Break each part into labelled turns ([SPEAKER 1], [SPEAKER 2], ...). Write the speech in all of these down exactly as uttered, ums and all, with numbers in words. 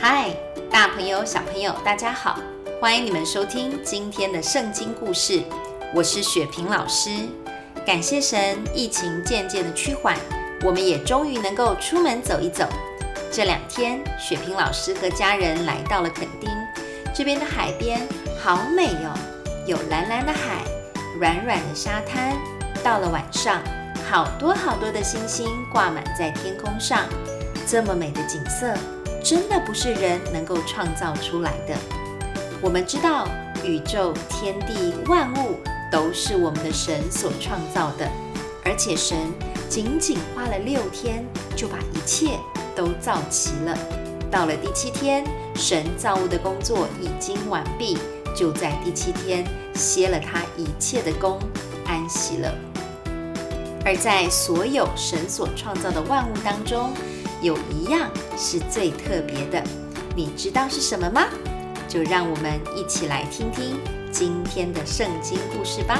[SPEAKER 1] 嗨，大朋友、小朋友，大家好！欢迎你们收听今天的圣经故事，我是雪萍老师。感谢神，疫情渐渐的趋缓，我们也终于能够出门走一走。这两天，雪萍老师和家人来到了垦丁，这边的海边好美哦，有蓝蓝的海，软软的沙滩。到了晚上，好多好多的星星挂满在天空上，这么美的景色，真的不是人能够创造出来的。我们知道，宇宙、天地、万物都是我们的神所创造的，而且神仅仅花了六天就把一切都造齐了。到了第七天，神造物的工作已经完毕，就在第七天歇了他一切的工，安息了。而在所有神所创造的万物当中，有一样是最特别的，你知道是什么吗？就让我们一起来听听今天的圣经故事吧。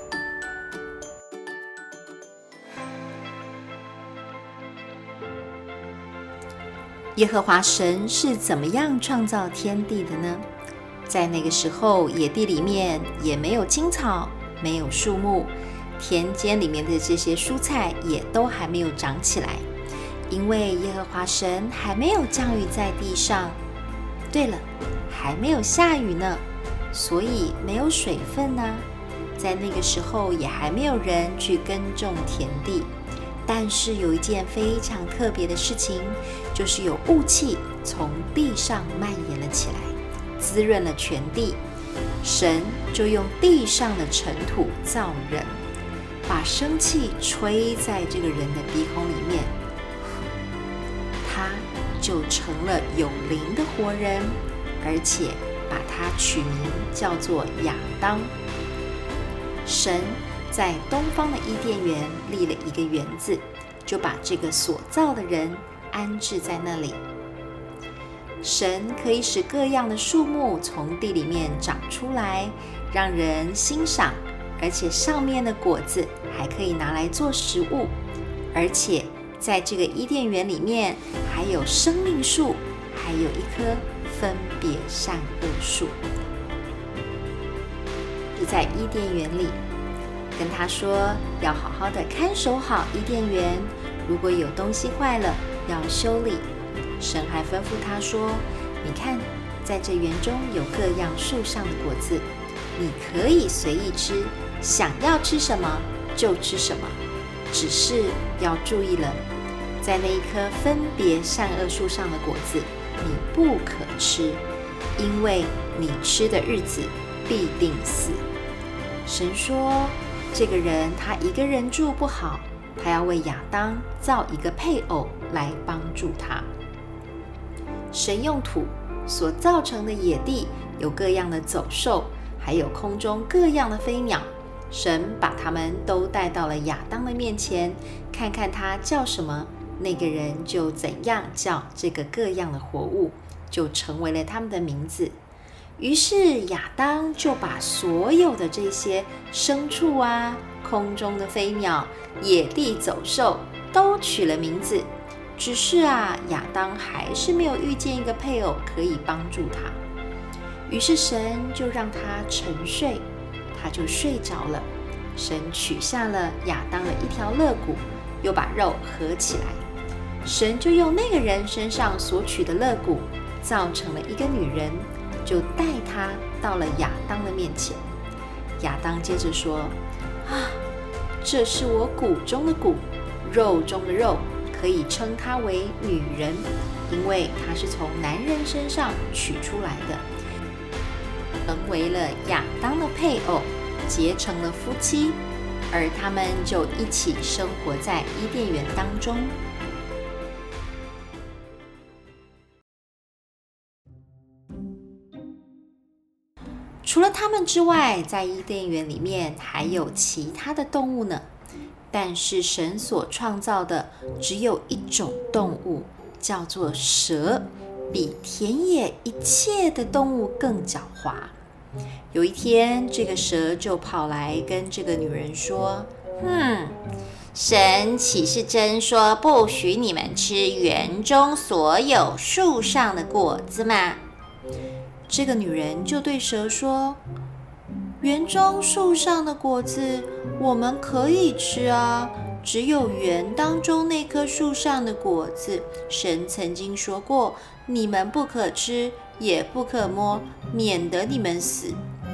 [SPEAKER 1] 耶和华神是怎么样创造天地的呢？在那个时候，野地里面也没有青草，没有树木，田间里面的这些蔬菜也都还没有长起来，因为耶和华神还没有降雨在地上。对了，还没有下雨呢，所以没有水分啊。在那个时候也还没有人去耕种田地，但是有一件非常特别的事情，就是有雾气从地上蔓延了起来，滋润了全地。神就用地上的尘土造人，把生气吹在这个人的鼻孔里面，他就成了有灵的活人，而且把他取名叫做亚当。神在东方的伊甸园立了一个园子，就把这个所造的人安置在那里。神可以使各样的树木从地里面长出来，让人欣赏，而且上面的果子还可以拿来做食物。而且在这个伊甸园里面还有生命树，还有一棵分别善恶树。是在伊甸园里跟他说，要好好的看守好伊甸园，如果有东西坏了要修理。神还吩咐他说，你看，在这园中有各样树上的果子，你可以随意吃，想要吃什么就吃什么，只是要注意了，在那一棵分别善恶树上的果子你不可吃，因为你吃的日子必定死。神说，这个人他一个人住不好，他要为亚当造一个配偶来帮助他。神用土所造成的野地有各样的走兽，还有空中各样的飞鸟，神把他们都带到了亚当的面前，看看他叫什么，那个人就怎样叫这个各样的活物，就成为了他们的名字。于是亚当就把所有的这些牲畜啊、空中的飞鸟、野地走兽都取了名字。只是啊，亚当还是没有遇见一个配偶可以帮助他。于是神就让他沉睡，他就睡着了。神取下了亚当的一条肋骨，又把肉合起来。神就用那个人身上所取的肋骨，造成了一个女人，就带她到了亚当的面前。亚当接着说，啊，这是我骨中的骨，肉中的肉，可以称她为女人，因为她是从男人身上取出来的，成为了亚当的配偶，结成了夫妻，而他们就一起生活在伊甸园当中。除了他们之外，在伊甸园里面还有其他的动物呢。但是神所创造的只有一种动物，叫做蛇，比田野一切的动物更狡猾。有一天，这个蛇就跑来跟这个女人说，嗯， 神岂是真说不许你们吃园中所有树上的果子吗？”这个女人就对蛇说：“园中树上的果子我们可以吃啊，只有园当中那棵树上的果子，神曾经说过，你们不可吃，也不可摸，免得你们死。”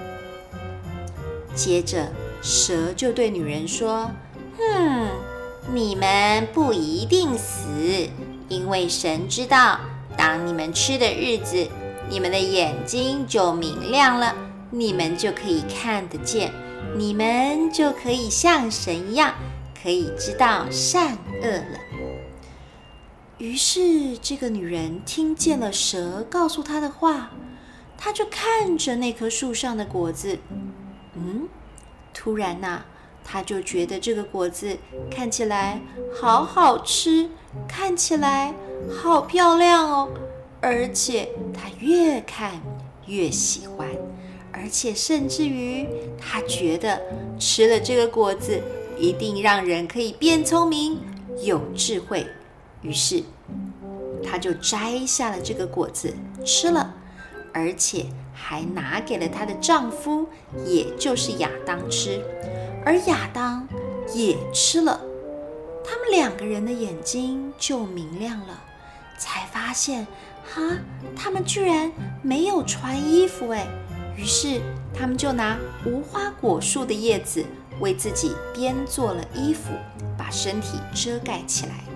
[SPEAKER 1] 接着蛇就对女人说：“哼，你们不一定死，因为神知道，当你们吃的日子，你们的眼睛就明亮了，你们就可以看得见，你们就可以像神一样，可以知道善恶了。”于是这个女人听见了蛇告诉她的话，她就看着那棵树上的果子，嗯，突然呐、啊，她就觉得这个果子看起来好好吃，看起来好漂亮哦，而且她越看越喜欢，而且甚至于她觉得吃了这个果子一定让人可以变聪明有智慧，于是她就摘下了这个果子吃了，而且还拿给了她的丈夫，也就是亚当吃，而亚当也吃了。他们两个人的眼睛就明亮了，才发现哈，他们居然没有穿衣服哎！于是他们就拿无花果树的叶子为自己编做了衣服，把身体遮盖起来。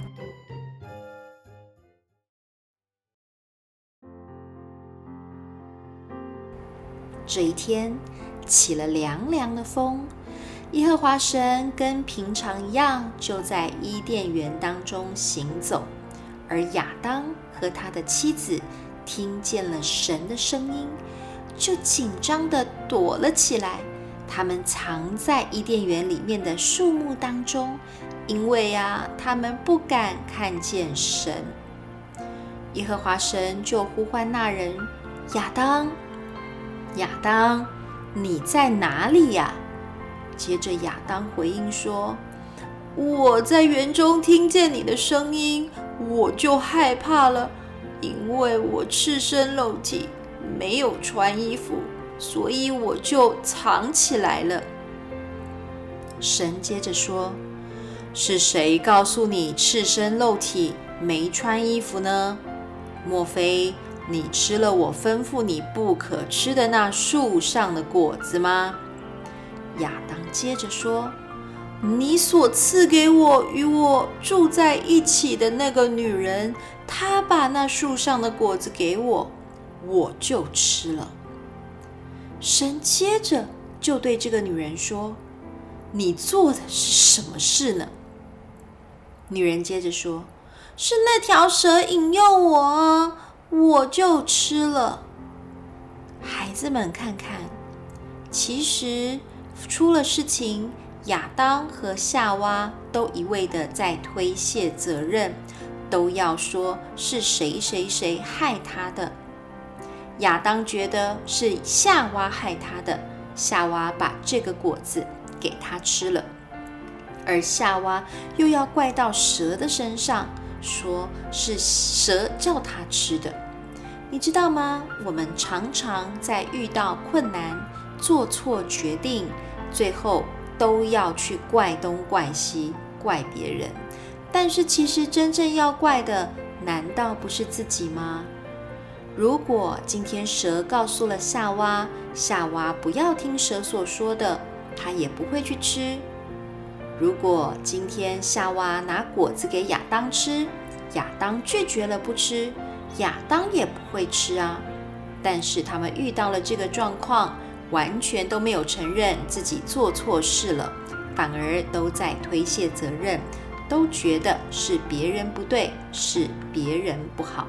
[SPEAKER 1] 这一天起了凉凉的风，耶和华神跟平常一样，就在伊甸园当中行走。而亚当和他的妻子听见了神的声音，就紧张地躲了起来。他们藏在伊甸园里面的树木当中，因为啊，他们不敢看见神。耶和华神就呼唤那人：“亚当，亚当，你在哪里呀？”接着亚当回应说：“我在园中听见你的声音，我就害怕了，因为我赤身露体，没有穿衣服，所以我就藏起来了。”神接着说：“是谁告诉你赤身露体，没穿衣服呢？莫非你吃了我吩咐你不可吃的那树上的果子吗？”亚当接着说：“你所赐给我与我住在一起的那个女人，她把那树上的果子给我，我就吃了。”神接着就对这个女人说：“你做的是什么事呢？”女人接着说：“是那条蛇引诱我啊，我就吃了。”孩子们看看，其实出了事情，亚当和夏娃都一味的在推卸责任，都要说是谁谁谁害他的。亚当觉得是夏娃害他的，夏娃把这个果子给他吃了，而夏娃又要怪到蛇的身上，说是蛇叫他吃的。你知道吗？我们常常在遇到困难、做错决定，最后都要去怪东怪西，怪别人。但是其实真正要怪的，难道不是自己吗？如果今天蛇告诉了夏娃，夏娃不要听蛇所说的，她也不会去吃。如果今天夏娃拿果子给亚当吃，亚当拒绝了不吃，亚当也不会吃啊。但是他们遇到了这个状况，完全都没有承认自己做错事了，反而都在推卸责任，都觉得是别人不对，是别人不好。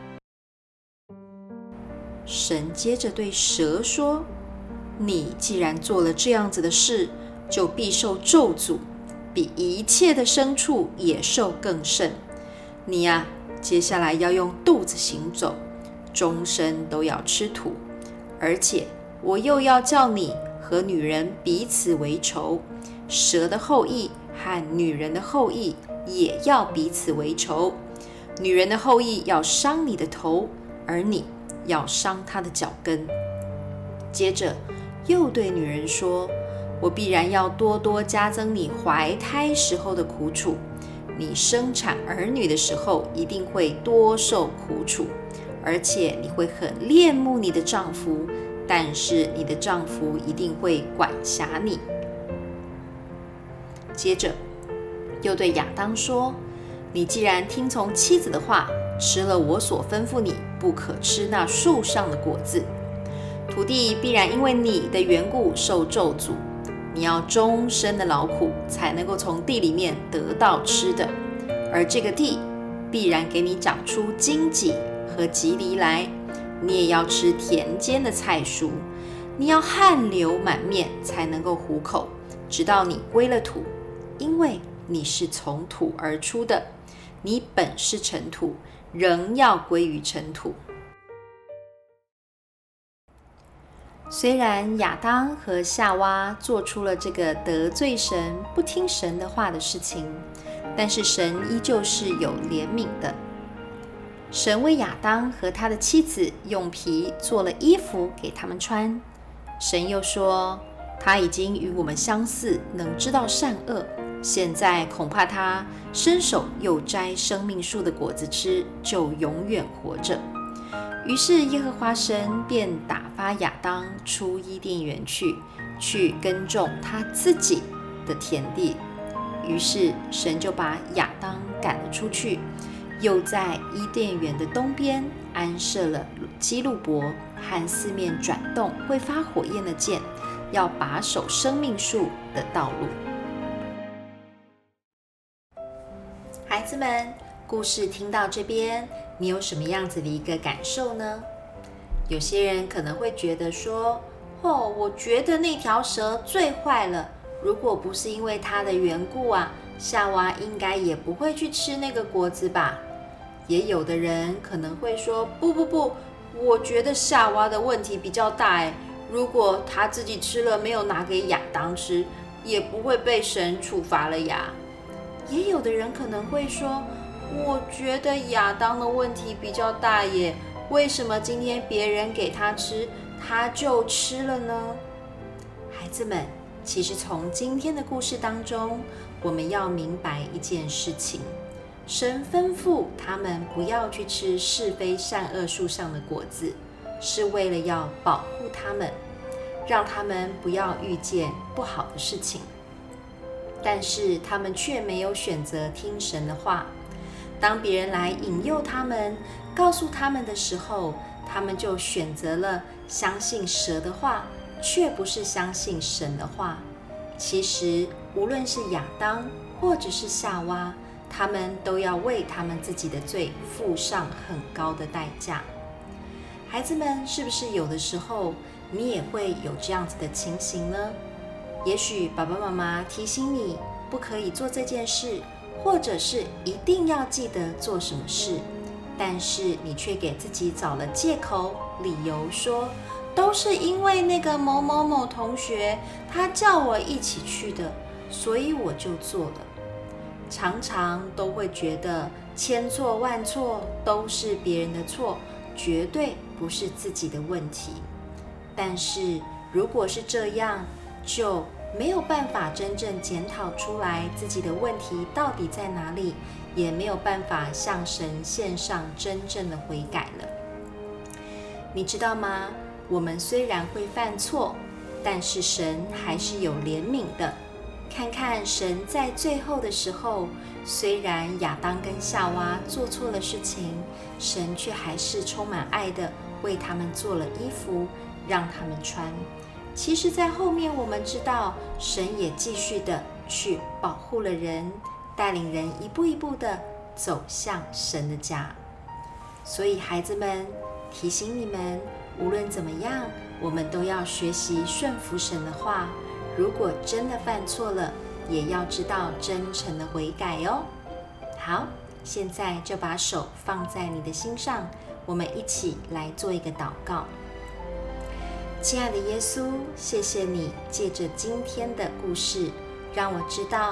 [SPEAKER 1] 神接着对蛇说：“你既然做了这样子的事，就必受咒诅，比一切的牲畜野兽更甚。你呀、啊，接下来要用肚子行走，终身都要吃土，而且我又要叫你和女人彼此为仇，蛇的后裔和女人的后裔也要彼此为仇。女人的后裔要伤你的头，而你要伤她的脚跟。接着又对女人说，我必然要多多加增你怀胎时候的苦楚，你生产儿女的时候一定会多受苦楚，而且你会很恋慕你的丈夫，但是你的丈夫一定会管辖你。接着又对亚当说，你既然听从妻子的话，吃了我所吩咐你不可吃那树上的果子，土地必然因为你的缘故受咒诅，你要终身的劳苦，才能够从地里面得到吃的，而这个地必然给你长出荆棘和棘藜来，你也要吃田间的菜蔬，你要汗流满面才能够糊口，直到你归了土，因为你是从土而出的，你本是尘土，仍要归于尘土。虽然亚当和夏娃做出了这个得罪神、不听神的话的事情，但是神依旧是有怜悯的。神为亚当和他的妻子用皮做了衣服给他们穿。神又说，他已经与我们相似，能知道善恶，现在恐怕他伸手又摘生命树的果子吃，就永远活着。于是耶和华神便打发亚当出伊甸园去，去耕种他自己的田地。于是神就把亚当赶了出去，又在伊甸园的东边安设了基路伯和四面转动会发火焰的箭，要把守生命树的道路。孩子们，故事听到这边，你有什么样子的一个感受呢？有些人可能会觉得说，哦，我觉得那条蛇最坏了，如果不是因为它的缘故啊，夏娃应该也不会去吃那个果子吧。也有的人可能会说，不不不，我觉得夏娃的问题比较大哎，如果她自己吃了没有拿给亚当吃，也不会被神处罚了呀。也有的人可能会说，我觉得亚当的问题比较大耶，为什么今天别人给他吃，他就吃了呢？孩子们，其实从今天的故事当中，我们要明白一件事情，神吩咐他们不要去吃是非善恶树上的果子，是为了要保护他们，让他们不要遇见不好的事情。但是他们却没有选择听神的话，当别人来引诱他们，告诉他们的时候，他们就选择了相信蛇的话，却不是相信神的话。其实无论是亚当或者是夏娃，他们都要为他们自己的罪付上很高的代价。孩子们，是不是有的时候你也会有这样子的情形呢？也许爸爸妈妈提醒你不可以做这件事，或者是一定要记得做什么事，但是你却给自己找了借口理由，说都是因为那个某某某同学他叫我一起去的，所以我就做了。常常都会觉得千错万错都是别人的错，绝对不是自己的问题。但是如果是这样，就没有办法真正检讨出来自己的问题到底在哪里，也没有办法向神献上真正的悔改了。你知道吗？我们虽然会犯错，但是神还是有怜悯的。看看神在最后的时候，虽然亚当跟夏娃做错了事情，神却还是充满爱的为他们做了衣服，让他们穿。其实在后面我们知道，神也继续的去保护了人，带领人一步一步的走向神的家。所以孩子们，提醒你们，无论怎么样，我们都要学习顺服神的话。如果真的犯错了，也要知道真诚的悔改哦。好，现在就把手放在你的心上，我们一起来做一个祷告。亲爱的耶稣，谢谢你借着今天的故事，让我知道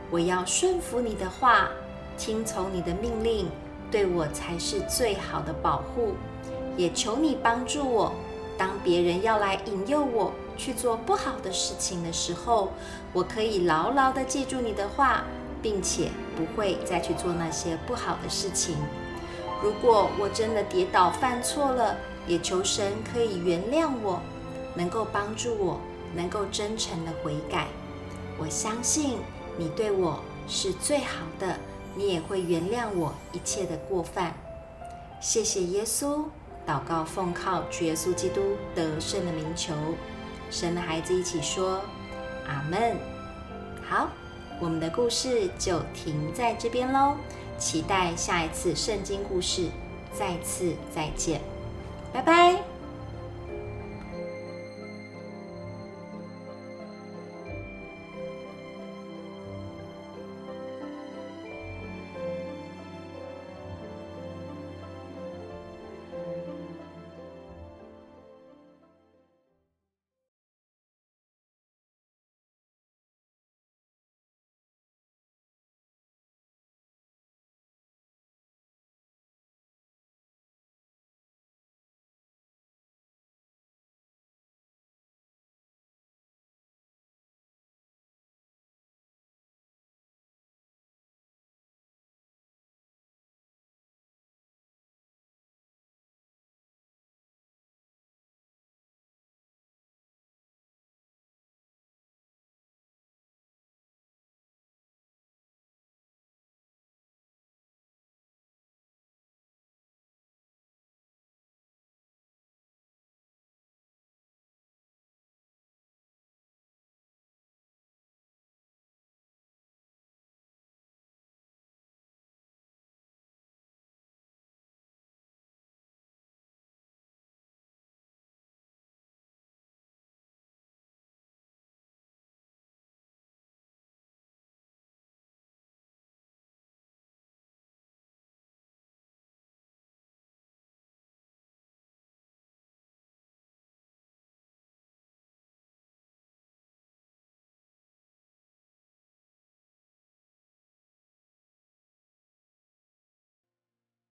[SPEAKER 1] 我要顺服你的话，听从你的命令，对我才是最好的保护。也求你帮助我，当别人要来引诱我去做不好的事情的时候，我可以牢牢地记住你的话，并且不会再去做那些不好的事情。如果我真的跌倒犯错了，也求神可以原谅我，能够帮助我，能够真诚地悔改。我相信你对我是最好的，你也会原谅我一切的过犯。谢谢耶稣，祷告奉靠主耶稣基督得胜的名求。神的孩子一起说阿们。好，我们的故事就停在这边咯，期待下一次圣经故事，再次再见，拜拜。